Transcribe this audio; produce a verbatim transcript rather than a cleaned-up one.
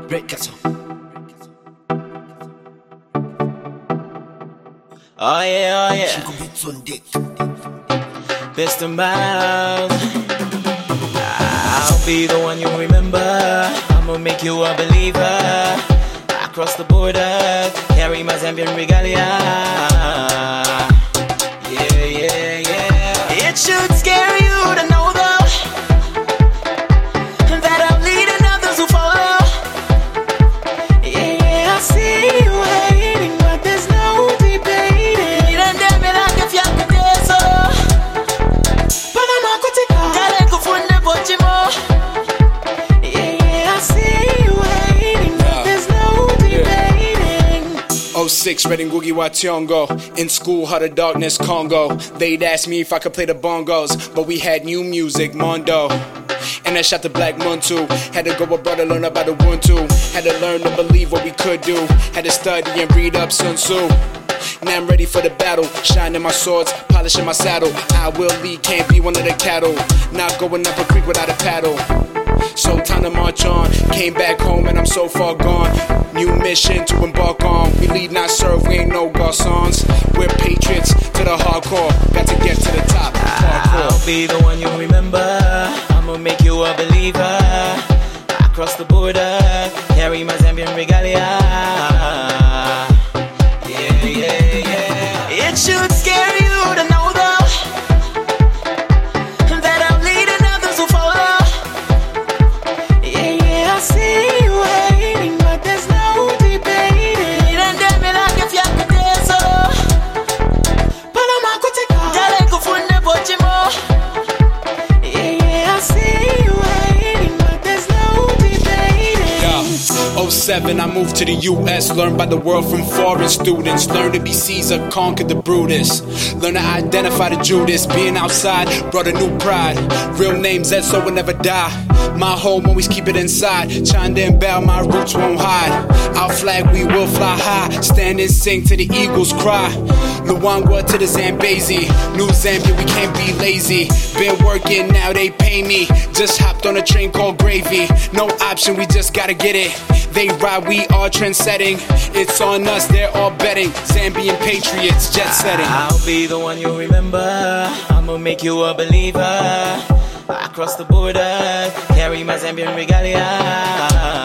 Breakazo. Oh yeah, oh yeah. Chico Beats on deck. Best of mouth. I'll be the one you remember. I'ma make you a believer. Across the border, carry my Zambian regalia. Yeah, yeah, yeah. It should scare you to know though that I'm leading others who follow. Yeah, I see you hating, but there's no debating. And damn it, I can feel the so. Panama kutika, kale kufunde pochimo. Yeah, I see you hating, but there's no debating. oh six, Red and Googie Wationgo. In school, Heart of Darkness, Congo. They'd ask me if I could play the bongos, but we had new music, Mondo. And I shot the Black Moon too. Had to go abroad to learn about the Ubuntu. Had to learn to believe what we could do. Had to study and read up Sun Tzu. Now I'm ready for the battle. Shining my swords, polishing my saddle. I will lead, can't be one of the cattle. Not going up a creek without a paddle. So time to march on. Came back home and I'm so far gone. New mission to embark on. We lead, not serve, we ain't no garçons. We're patriots to the hardcore. Got to get to the top. Hardcore. I'll be the one you remember. I'ma make you a believer. Across the border, carry my Zambian regalia. Yeah, yeah, yeah. It should scare you to know though that I'm leading others who follow. Yeah, yeah, I see you hating, but there's no debating. And damn it, I can feel the so. Panama kutika, kale kufunde pochimo. Yeah, I see you hating, but there's no debating. Yeah. oh seven, I moved to the U S. Learned by the world from foreign students. Learned to be Caesar, conquered the Brutus. Learned to identify the Judas. Being outside brought a new pride. Real names that so will never die. My home, always keep it inside. Chimed and bow, my roots won't hide. Our flag, we will fly high. Stand and sing to the eagles cry. Luangwa to the Zambezi. New Zambia, we can't be lazy. Been working, now they pay me. Just hopped on a train called Gravy. No option, we just gotta get it. They ride, we are trend setting. It's on us, they're all betting. Zambian patriots, jet setting. I'll be the one you remember. I'ma make you a believer. Across the border, carry my Zambian regalia.